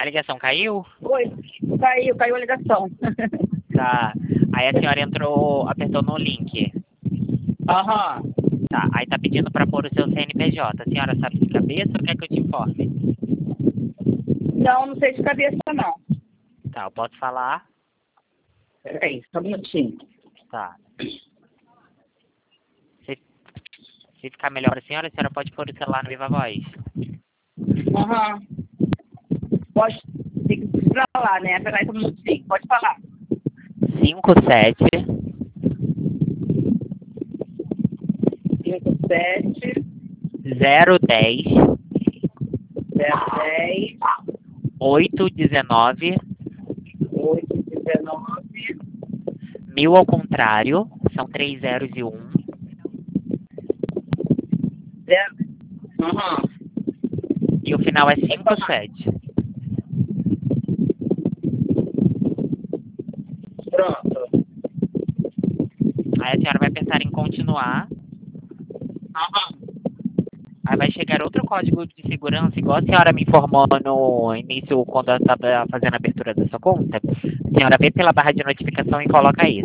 A ligação caiu? Oi, caiu a ligação. Tá. Aí a senhora entrou, apertou no link. Aham. Tá. Aí tá pedindo pra pôr o seu CNPJ. A senhora sabe de cabeça ou quer que eu te informe? Não sei de cabeça, não. Tá, eu posso falar? Peraí, só um minutinho. Tá. Se ficar melhor pra senhora, a senhora pode pôr o celular no Viva Voz. Aham. Pode, tem que ir pra lá, né? Peraí, só um minutinho. Pode falar. 57 57 010 010 819 819 1000 ao contrário, são 3 zeros e 1. 0. Aham. E o final é 57. Pronto. Aí a senhora vai apertar em continuar. Aham. Aí vai chegar outro código de segurança, igual a senhora me informou no início, quando eu estava fazendo a abertura da sua conta. A senhora vê pela barra de notificação e coloca isso.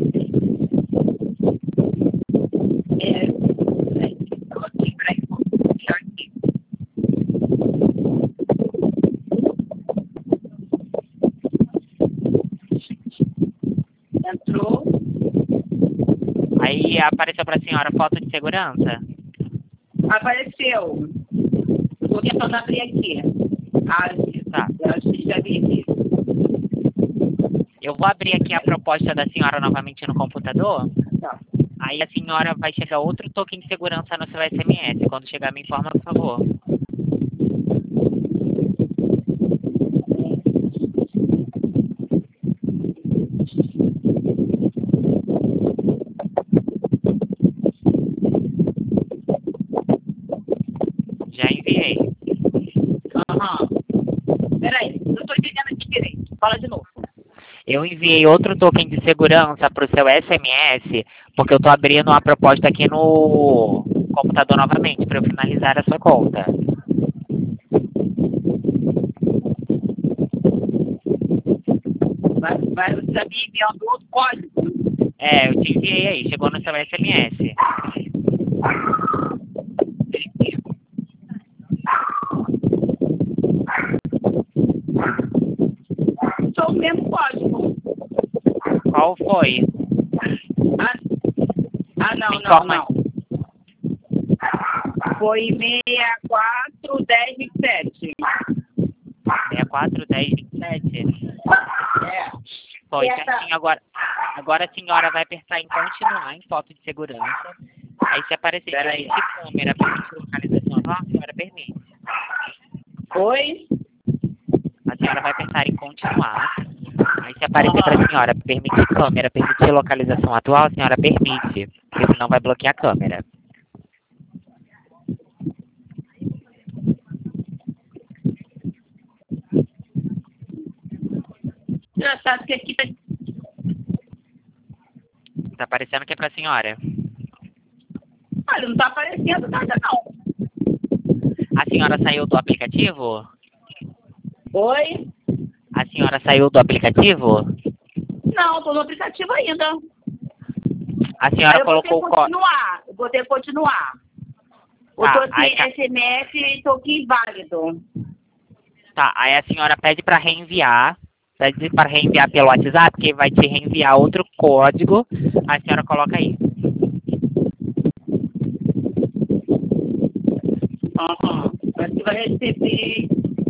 Entrou. Aí apareceu para a senhora foto de segurança? Apareceu. Estou tentando abrir aqui. Tá. Eu acho que já vi aqui. Eu vou abrir aqui a proposta da senhora novamente no computador. Tá. Aí a senhora vai chegar outro token de segurança no seu SMS. Quando chegar, me informa, por favor. Já enviei. Aham. Peraí, não estou entendendo aqui direito. Fala de novo. Eu enviei outro token de segurança para o seu SMS, porque eu estou abrindo uma proposta aqui no computador novamente, para eu finalizar a sua conta. Vai estar me enviando outro código. É, eu te enviei aí, chegou no seu SMS. Sou o mesmo código. Qual foi? Não. Foi 641027. 641027? É. Foi certinho. Agora a senhora vai apertar em continuar em foto de segurança. Aí se aparecer de câmera, permite localização atual, a senhora permite. Oi? A senhora vai apertar em continuar. Aí se aparecer para a senhora permitir câmera, permitir localização atual, a senhora permite, porque senão vai bloquear a câmera. Engraçado que aqui Tá aparecendo o que é para a senhora? olha, não tá aparecendo nada, não. A senhora saiu do aplicativo? Oi? A senhora saiu do aplicativo? Não, tô no aplicativo ainda. A senhora colocou o código. Eu vou ter que continuar. O token SMS e token inválido. Tá, aí a senhora pede para reenviar. Pede para reenviar pelo WhatsApp, porque vai te reenviar outro código. A senhora coloca aí. Aham. Você vai receber.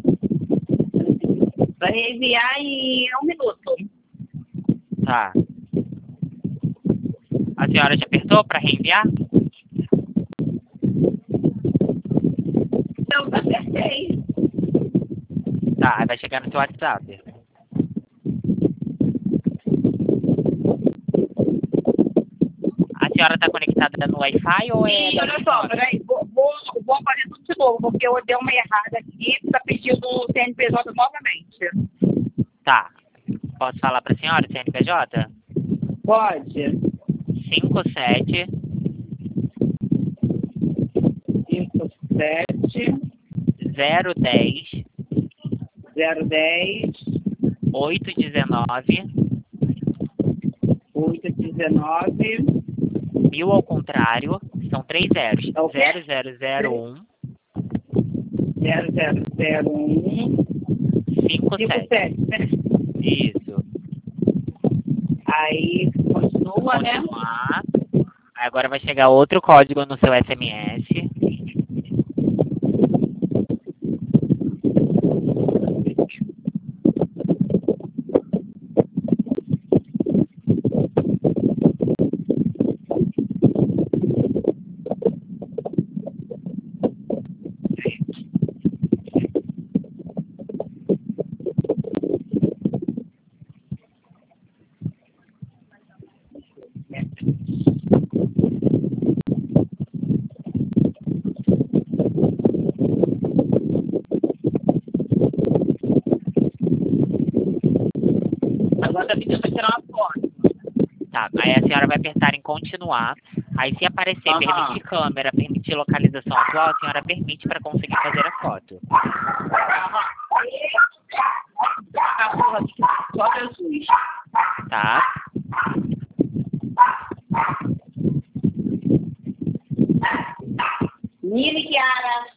Vai reenviar em 1 minuto. Tá. A senhora já apertou para reenviar? Eu apertei. Tá, aí vai chegar no seu WhatsApp. A senhora está conectada no Wi-Fi ou é... Sim, olha só, peraí, vou fazer tudo de novo, porque eu dei uma errada aqui, tá pedindo o CNPJ novamente. Tá. Posso falar para a senhora o CNPJ? Pode. 57 57 010 010 819 819 1000 ao contrário, são 3 zeros. É o quê? 0001 0001 57. 57, né? Isso. Aí continua, né? Continuar. Aí agora vai chegar outro código no seu SMS. Agora tá pedindo pra tirar uma foto. Tá, aí a senhora vai apertar em continuar. Aí se aparecer Aham. permitir câmera, permitir localização atual, a senhora permite para conseguir fazer a foto. A porra aqui, só Jesus. Tá? Nini Chiara.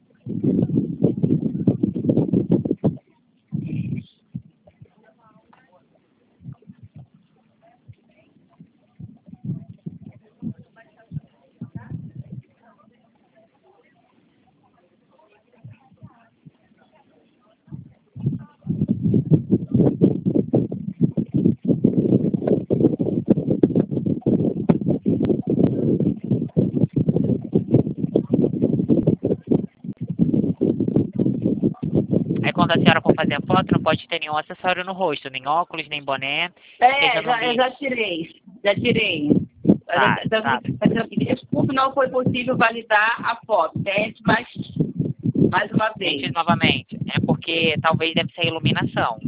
Aí quando a senhora for fazer a foto, não pode ter nenhum acessório no rosto, nem óculos, nem boné. É, Seja no eu já tirei. Já tirei. Tá, tá. Desculpe, não foi possível validar a foto. Tente, mas mais uma vez. Tente novamente. É porque talvez deve ser a iluminação.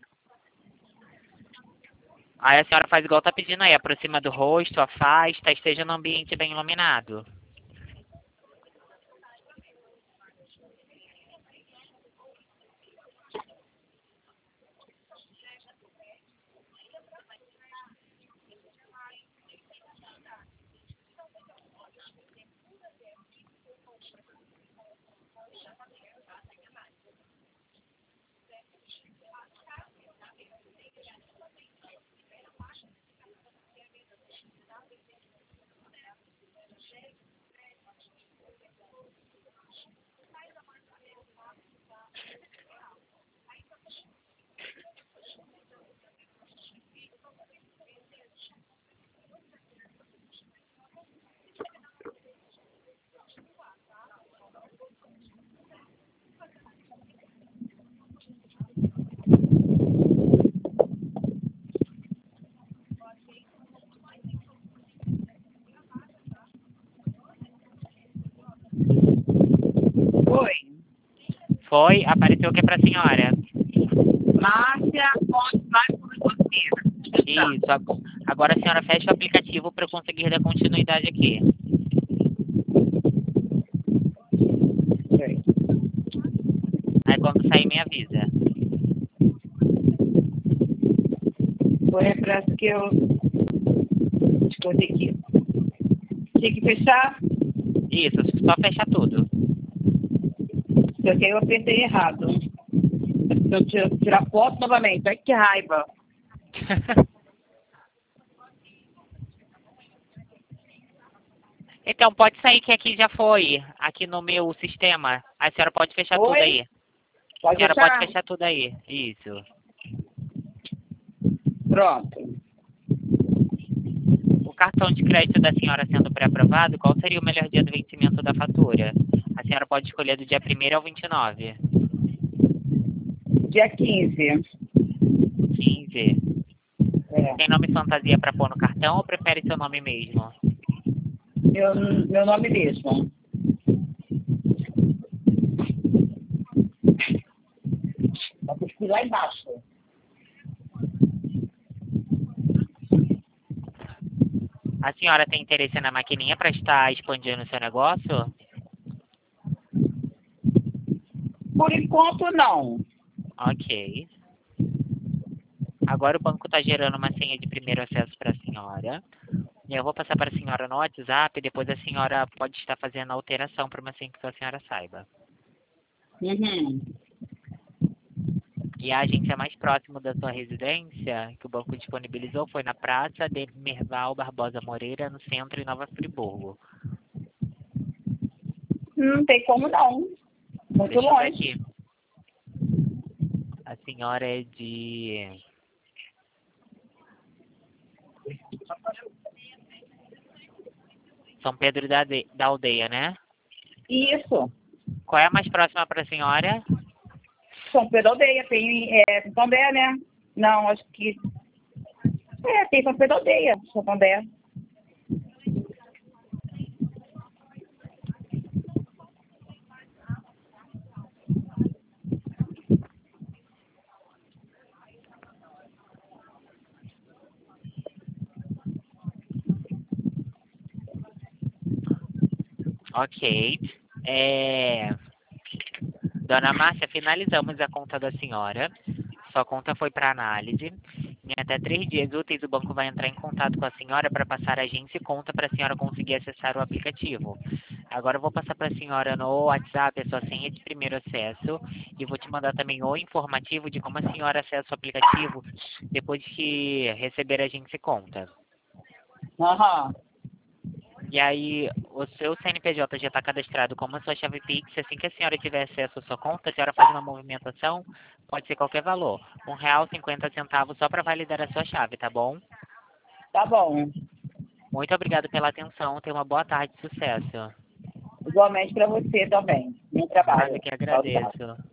Aí a senhora faz igual tá pedindo aí, aproxima do rosto, afasta, esteja no ambiente bem iluminado. Foi. Foi? Apareceu o que pra senhora? Márcia, vai por você. Isso. Agora a senhora fecha o aplicativo para eu conseguir dar continuidade aqui. Aí quando sair me avisa. Foi, parece que eu escolhi aqui. Tinha que fechar, Isso, só fecha tudo. só que eu apertei errado. Eu tirar foto novamente. Ai, que raiva. Então, pode sair que aqui já foi. Aqui no meu sistema. A senhora pode fechar Oi? tudo aí. A Pode senhora fechar? pode fechar tudo aí. Isso. Pronto. O cartão de crédito da senhora sendo pré-aprovado, qual seria o melhor dia do vencimento da fatura? A senhora pode escolher do dia 1º ao 29. Dia 15. 15. É. Tem nome fantasia para pôr no cartão ou prefere seu nome mesmo? Meu nome mesmo. Vou cuspir lá embaixo. A senhora tem interesse na maquininha para estar expandindo o seu negócio? Por enquanto, não. Ok. Agora o banco está gerando uma senha de primeiro acesso para a senhora. E eu vou passar para a senhora no WhatsApp e depois a senhora pode estar fazendo a alteração para uma senha que a senhora saiba. Uhum. E a agência mais próxima da sua residência, que o banco disponibilizou, foi na Praça de Merval Barbosa Moreira, no centro de Nova Friburgo. Não tem como não. Muito Deixa eu ver longe. aqui. A senhora é de... São Pedro da Aldeia, né? Isso. Qual é a mais próxima para a senhora? São Pedro Aldeia, tem São Bé, né? Não, acho que. Tem São Pedro Aldeia, São Bé. Ok. Dona Márcia, finalizamos a conta da senhora. Sua conta foi para análise. Em até 3 dias úteis, o banco vai entrar em contato com a senhora para passar a agência e conta para a senhora conseguir acessar o aplicativo. Agora eu vou passar para a senhora no WhatsApp a sua senha de primeiro acesso e vou te mandar também o informativo de como a senhora acessa o aplicativo depois que receber a agência e conta. Aham. E aí, o seu CNPJ já está cadastrado como a sua chave Pix. Assim que a senhora tiver acesso à sua conta, a senhora faz uma movimentação, pode ser qualquer valor. R$1,50 só para validar a sua chave, tá bom? Tá bom. Muito obrigado pela atenção. Tenha uma boa tarde, sucesso. Igualmente para você também. Bom Nada trabalho. que Tchau, tchau. agradeço.